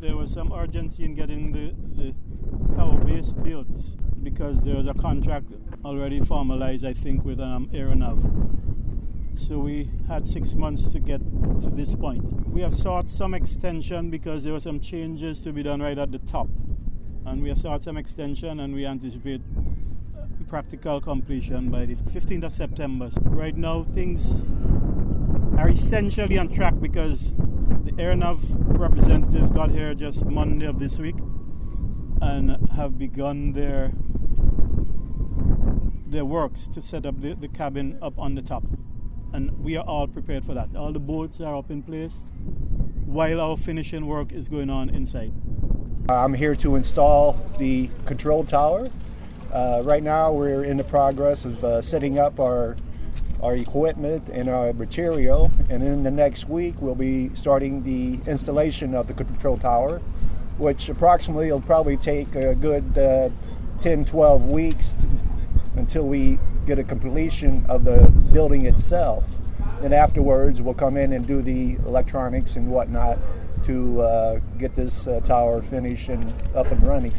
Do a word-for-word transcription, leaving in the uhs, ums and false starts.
there was some urgency in getting the, the tower base built because there was a contract already formalized, I think, with um, Aeronav. So we had six months to get to this point. We have sought some extension because there were some changes to be done right at the top. And we have sought some extension, and we anticipate practical completion by the fifteenth of September. Right now, things are essentially on track because the Aeronav representatives got here just Monday of this week and have begun their their works to set up the, the cabin up on the top. And we are all prepared for that. All the boats are up in place while our finishing work is going on inside. I'm here to install the control tower. Uh, right now we're in the progress of uh, setting up our our equipment and our material, and in the next week we'll be starting the installation of the control tower, which approximately will probably take a good uh, ten, twelve weeks until we get a completion of the building itself. And afterwards we'll come in and do the electronics and whatnot to uh, get this uh, tower finished and up and running.